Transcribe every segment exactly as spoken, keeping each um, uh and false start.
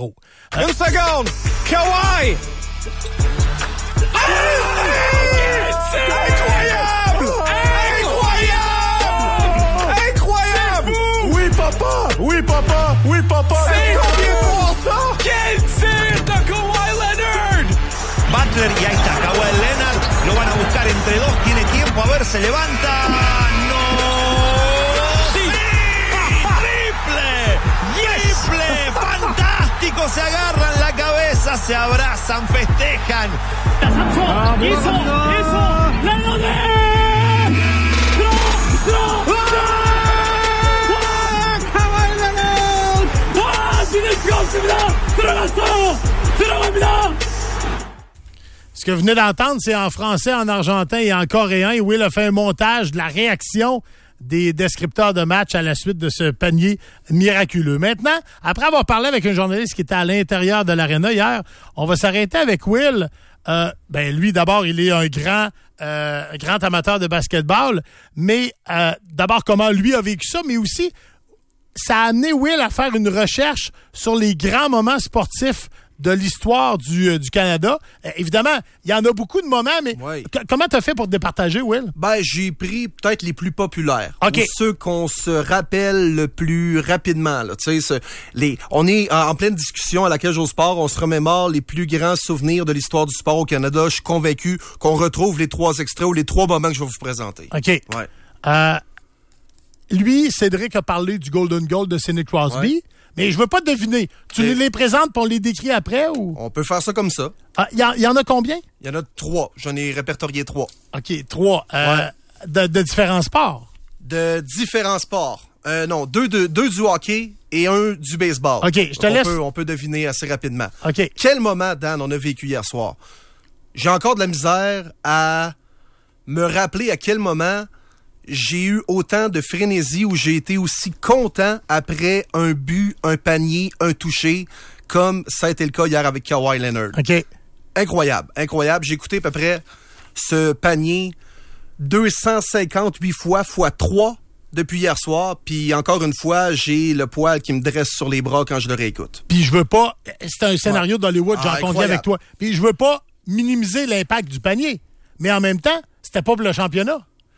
zéro. Une seconde! Kawhi! C'est incroyable! Incroyable! Incroyable! Oui, papa! Oui, papa! Oui, papa! C'est combien pour ça? Quel tir de Kawhi Leonard! Butler y ahí está, Kawhi Leonard, lo van a buscar entre dos, tiene tiempo, a ver, se levanta, no, sí, triple, triple, fantástico, se agarran la cabeza, se abrazan, festejan. 아, 이소, 이소, 레너드! 들어, 들어, 들어! 와, 카와이 레너드! 와, 믿을 수가 없습니다! 들어갔어요! 들어갑니다! Ce que vous venez d'entendre, c'est en français, en argentin et en coréen. Will a fait un montage de la réaction des descripteurs de match à la suite de ce panier miraculeux. Maintenant, après avoir parlé avec un journaliste qui était à l'intérieur de l'aréna hier, on va s'arrêter avec Will. Euh, ben lui, d'abord, il est un grand, euh, grand amateur de basketball, mais euh, d'abord, comment lui a vécu ça, mais aussi, ça a amené Will à faire une recherche sur les grands moments sportifs de l'histoire du, euh, du Canada. Euh, évidemment, il y en a beaucoup de moments, mais oui. c- comment t'as fait pour te départager, Will? Ben, j'ai pris peut-être les plus populaires. OK. Ou ceux qu'on se rappelle le plus rapidement, là. Tu sais, ce- les, on est en, en pleine discussion à la Cage au Sport. On se remémore les plus grands souvenirs de l'histoire du sport au Canada. Je suis convaincu qu'on retrouve les trois extraits ou les trois moments que je vais vous présenter. OK. Ouais. Euh, lui, Cédric a parlé du Golden Goal de Sidney Crosby, Ouais. mais je veux pas deviner. Tu Mais- nous les présentes pour on les décrit après ou? On peut faire ça comme ça. Ah, il y, en- il y en a combien? Il y en a trois. J'en ai répertorié trois. OK, trois. Euh, Ouais. de, de différents sports. De différents sports. Euh, non, deux, de, deux du hockey et un du baseball. OK, je te Donc, laisse. On peut, on peut deviner assez rapidement. OK. Quel moment, Dan, on a vécu hier soir? J'ai encore de la misère à me rappeler à quel moment j'ai eu autant de frénésie où j'ai été aussi content après un but, un panier, un toucher, comme ça a été le cas hier avec Kawhi Leonard. OK. Incroyable, incroyable. J'ai écouté à peu près ce panier deux cent cinquante-huit fois fois trois depuis hier soir, puis encore une fois, j'ai le poil qui me dresse sur les bras quand je le réécoute. Puis je veux pas... C'est un scénario d'Hollywood, Ah, j'en conviens incroyable. avec toi. Puis je veux pas minimiser l'impact du panier. Mais en même temps, c'était pas pour le championnat.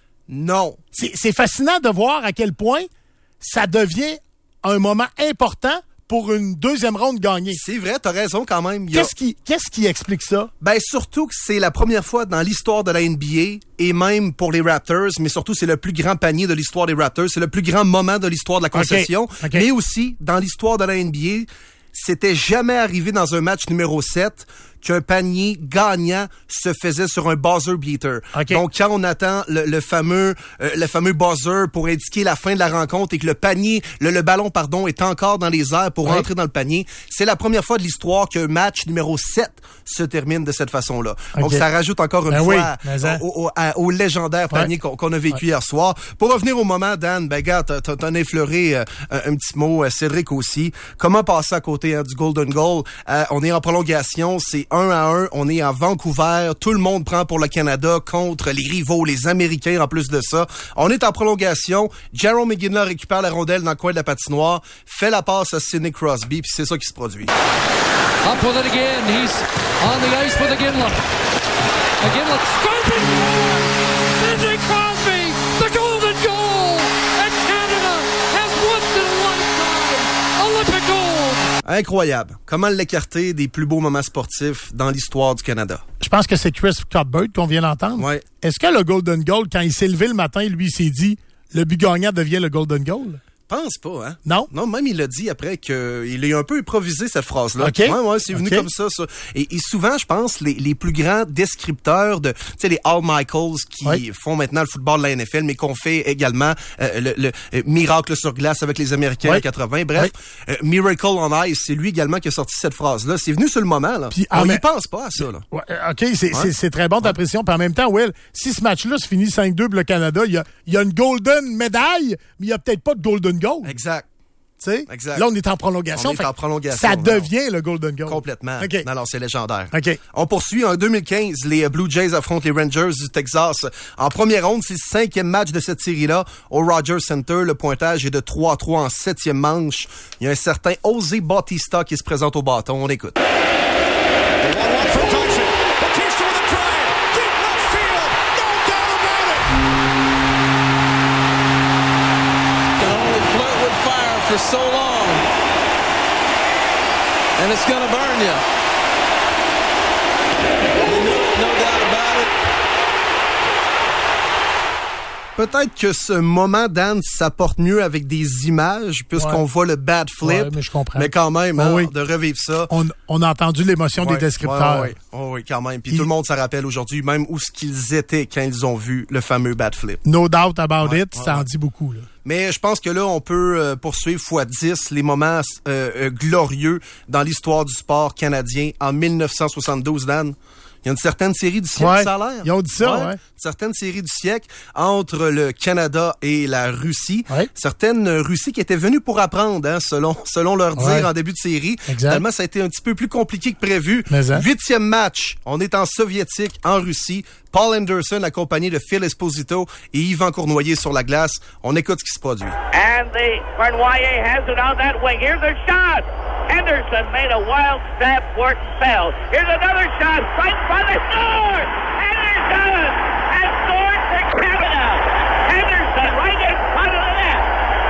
Non. C'est, c'est fascinant de voir à quel point ça devient un moment important pour une deuxième ronde gagnée. C'est vrai, t'as raison quand même. Il y a- Qu'est-ce qui, qu'est-ce qui explique ça? Ben surtout que c'est la première fois dans l'histoire de la N B A et même pour les Raptors, mais surtout c'est le plus grand panier de l'histoire des Raptors, c'est le plus grand moment de l'histoire de la concession, OK, OK. mais aussi dans l'histoire de la N B A, c'était jamais arrivé dans un match numéro sept qu'un panier gagnant se faisait sur un buzzer beater. OK. Donc quand on attend le, le fameux euh, le fameux buzzer pour indiquer la fin de la rencontre et que le panier le, le ballon pardon est encore dans les airs pour Oui. rentrer dans le panier, c'est la première fois de l'histoire qu'un match numéro sept se termine de cette façon-là. Donc OK. ça rajoute encore une Ben fois oui, mais hein. au, au- à- au légendaire panier Ouais. qu'on, qu'on a vécu hier soir. Pour revenir au moment, Dan, ben gars, t'as, t'as, t'en as effleuré euh, un, un petit mot, euh, Cédric aussi. Comment passer à côté hein, du Golden Goal? Euh, on est en prolongation, c'est un à un, on est à Vancouver, tout le monde prend pour le Canada contre les rivaux, les Américains en plus de ça. On est en prolongation, Jarome Iginla récupère la rondelle dans le coin de la patinoire, fait la passe à Sidney Crosby, puis c'est ça qui se produit. Up with it again. He's on the ice with Iginla. Iginla. Crosby! Sidney Crosby! The golden goal! And Canada has once in a lifetime Olympic gold! Incroyable. Comment l'écarter des plus beaux moments sportifs dans l'histoire du Canada? Je pense que c'est Chris Cuthbert qu'on vient d'entendre. Ouais. Est-ce que le Golden Goal, quand il s'est levé le matin, lui, il s'est dit le but gagnant devient le Golden Goal? Pense pas, hein? Non? Non, même il a dit après qu'il a un peu improvisé cette phrase-là. OK. Ouais, ouais, c'est venu OK. comme ça, ça. Et, et souvent, je pense, les, les plus grands descripteurs de, tu sais, les Al Michaels qui Ouais. font maintenant le football de la N F L, mais qu'on fait également euh, le, le euh, miracle sur glace avec les Américains Ouais. en quatre-vingts. Bref, euh, Miracle on Ice, c'est lui également qui a sorti cette phrase-là. C'est venu sur le moment, là. Puis, On en n'y même- pense pas à ça, là. Ouais, euh, OK, c'est, c'est, c'est très bon ta précision. Puis en même temps, Will, si ce match-là se finit cinq deux pour le Canada, il y a, il y a une golden médaille, mais il n'y a peut-être pas de golden goal. Exact. sais. Exact. Là, on est en prolongation. On est Fait en prolongation. Ça non. devient le Golden Goal. Complètement. OK. Non, non, c'est légendaire. OK. On poursuit. En deux mille quinze, les Blue Jays affrontent les Rangers du Texas. En première ronde, c'est le cinquième match de cette série-là au Rogers Center. Le pointage est de trois à trois en septième manche. Il y a un certain José Bautista qui se présente au bâton. On écoute. For so long, and it's gonna burn you. No, no doubt about it. Peut-être que ce moment, Dan, ça porte mieux avec des images, puisqu'on ouais. voit le bad flip. Ouais, mais je comprends. Mais quand même, oh, hein, oui. de revivre ça. On, on a entendu l'émotion ouais, des descripteurs. Oui, ouais, ouais, ouais, quand même. Puis Il... tout le monde s'en rappelle aujourd'hui, même où ce qu'ils étaient quand ils ont vu le fameux bad flip. No doubt about ouais, it, ouais, ça en ouais. dit beaucoup, là. Mais je pense que là, on peut euh, poursuivre fois dix les moments euh, euh, glorieux dans l'histoire du sport canadien en mille neuf cent soixante-douze, Dan. Il y a une certaine série du siècle, ouais, ça a l'air. Ils ont dit ça, ouais. ouais. Une certaine série du siècle entre le Canada et la Russie. Ouais. Certaines Russies qui étaient venues pour apprendre, hein, selon selon leur dire ouais. en début de série. Exact. Finalement, ça a été un petit peu plus compliqué que prévu. Mais hein. Huitième match, on est en soviétique, en Russie. Paul Anderson accompagné de Phil Esposito et Yvan Cournoyer sur la glace. On écoute ce qui se produit. And the Cournoyer has it on that wing. Here's a shot. Henderson made a wild stab for it and fell. Here's another shot. Right in front. They score! Henderson has scored for Canada. Henderson right in front of the net.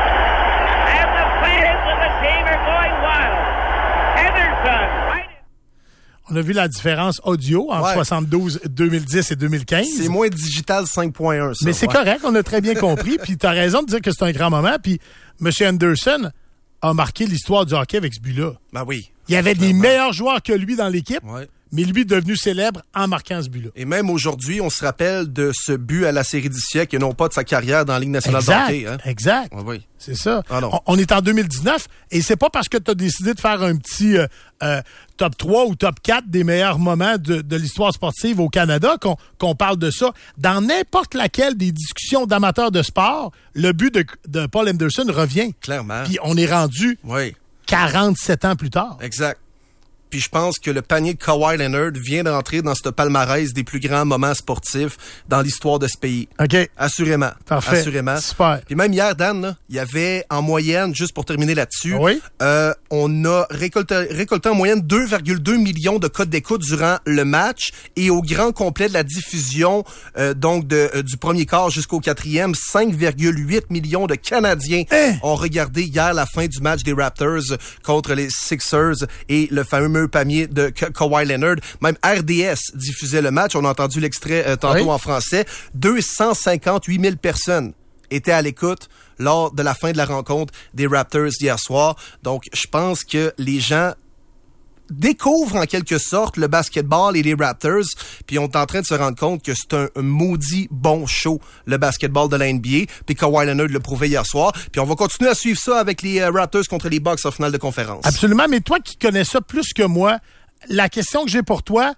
And the fans of the team are going wild. Henderson right in... On a vu la différence audio entre ouais. soixante-douze, deux mille dix et deux mille quinze. C'est moins digital cinq point un, ça. Mais c'est ouais. correct, on a très bien compris. Puis t'as raison de dire que c'est un grand moment. Puis M. Anderson a marqué l'histoire du hockey avec ce but-là. Ben oui. Il y avait des meilleurs joueurs que lui dans l'équipe, ouais. mais lui est devenu célèbre en marquant ce but-là. Et même aujourd'hui, on se rappelle de ce but à la série du siècle et non pas de sa carrière dans la Ligue nationale exact, de hockey. Hein? Exact. Ouais, oui. C'est ça. Ah non. on, on est en deux mille dix-neuf et c'est pas parce que tu as décidé de faire un petit euh, euh, top trois ou top quatre des meilleurs moments de, de l'histoire sportive au Canada qu'on, qu'on parle de ça. Dans n'importe laquelle des discussions d'amateurs de sport, le but de, de Paul Anderson revient. Clairement. Puis on est rendu oui. quarante-sept ans plus tard. Exact. Puis je pense que le panier de Kawhi Leonard vient d'entrer dans ce palmarès des plus grands moments sportifs dans l'histoire de ce pays. OK. Assurément. Parfait. Assurément. Super. Puis même hier, Dan, là, il y avait en moyenne, juste pour terminer là-dessus, oui. euh, on a récolté, récolté en moyenne deux virgule deux millions de codes d'écoute durant le match et au grand complet de la diffusion, euh, donc de, euh, du premier quart jusqu'au quatrième, cinq virgule huit millions de Canadiens hein? ont regardé hier la fin du match des Raptors contre les Sixers et le fameux panier de Ka- Kawhi Leonard. Même R D S diffusait le match. On a entendu l'extrait euh, tantôt oui. en français. deux cent cinquante-huit mille personnes étaient à l'écoute lors de la fin de la rencontre des Raptors d'hier soir. Donc, je pense que les gens découvrent en quelque sorte le basketball et les Raptors, puis on est en train de se rendre compte que c'est un, un maudit bon show, le basketball de la N B A, puis Kawhi Leonard le prouvait hier soir, puis on va continuer à suivre ça avec les euh, Raptors contre les Bucks en finale de conférence. Absolument, mais toi qui connais ça plus que moi, la question que j'ai pour toi,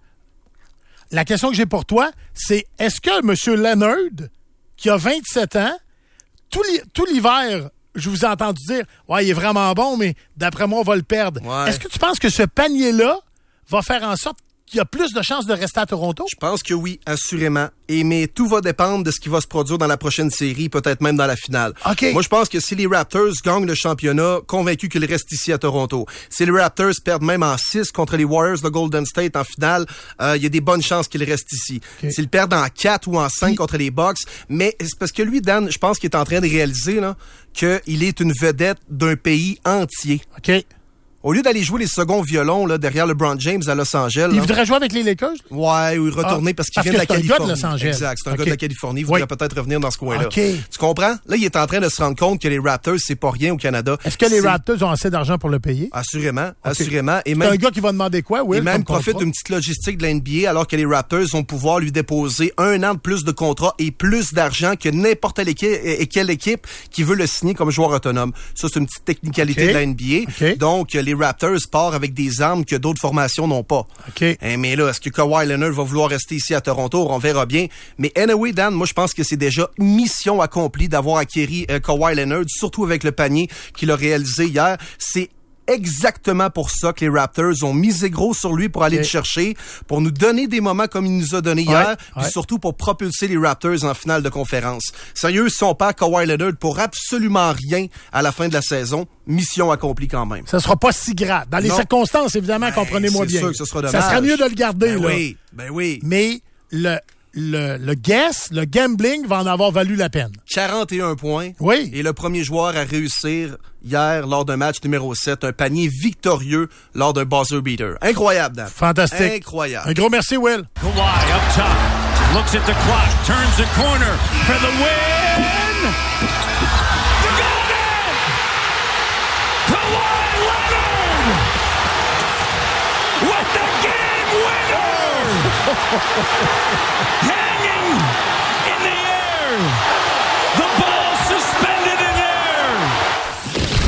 la question que j'ai pour toi, c'est est-ce que M. Leonard, qui a vingt-sept ans, tout, li- tout l'hiver, je vous ai entendu dire, ouais, il est vraiment bon, mais d'après moi, on va le perdre. Ouais. Est-ce que tu penses que ce panier-là va faire en sorte qu'il y a plus de chances de rester à Toronto? Je pense que oui, assurément. Et mais tout va dépendre de ce qui va se produire dans la prochaine série, peut-être même dans la finale. Okay. Moi, je pense que si les Raptors gagnent le championnat, convaincus qu'ils restent ici à Toronto. Si les Raptors perdent même en six contre les Warriors de Golden State en finale, il euh, y a des bonnes chances qu'ils restent ici. Okay. S'ils perdent en quatre ou en cinq Puis... contre les Bucks, mais c'est parce que lui, Dan, je pense qu'il est en train de réaliser là qu'il est une vedette d'un pays entier. OK. Au lieu d'aller jouer les seconds violons là, derrière LeBron James à Los Angeles. Il voudrait jouer avec les Lakers? Ouais, ou retourner ah, parce qu'il parce vient de la Californie. Californie. Un gars de Los Angeles. Exact, c'est un okay. gars de la Californie. Il voudrait oui. peut-être revenir dans ce coin-là. Okay. Tu comprends? Là, il est en train de se rendre compte que les Raptors, c'est pas rien au Canada. Est-ce que les c'est... Raptors ont assez d'argent pour le payer? Assurément, okay. assurément. Et c'est même... un gars qui va demander quoi, Will? Et même comme profite d'une petite logistique de la N B A alors que les Raptors vont pouvoir lui déposer un an de plus de contrat et plus d'argent que n'importe quelle équipe qui veut le signer comme joueur autonome. Ça, c'est une petite technicalité okay. de la N B A. Okay. Donc, les Raptors part avec des armes que d'autres formations n'ont pas. OK. Hein, mais là, est-ce que Kawhi Leonard va vouloir rester ici à Toronto? On verra bien. Mais anyway, Dan, moi, je pense que c'est déjà mission accomplie d'avoir acquéri euh, Kawhi Leonard, surtout avec le panier qu'il a réalisé hier. C'est exactement pour ça que les Raptors ont misé gros sur lui pour aller okay. le chercher, pour nous donner des moments comme il nous a donné ouais, hier, puis ouais. surtout pour propulser les Raptors en finale de conférence. Sérieux, si on perd Kawhi Leonard pour absolument rien à la fin de la saison, mission accomplie quand même. Ça sera pas si grave. Dans les non. circonstances, évidemment, ben, comprenez-moi bien. C'est sûr que ce sera dommage. Ça sera mieux de le garder. Ben là. oui, ben oui. Mais le... Le, le guess, le gambling va en avoir valu la peine. quarante et un points. Oui. Et le premier joueur à réussir hier lors d'un match numéro sept, un panier victorieux lors d'un buzzer beater. Incroyable, Dan. Fantastique. Incroyable. Un gros merci, Will. Kawhi up top, looks at the clock, turns the corner for the win. The Golden! Kawhi Leonard with the game winner! Hanging in the air!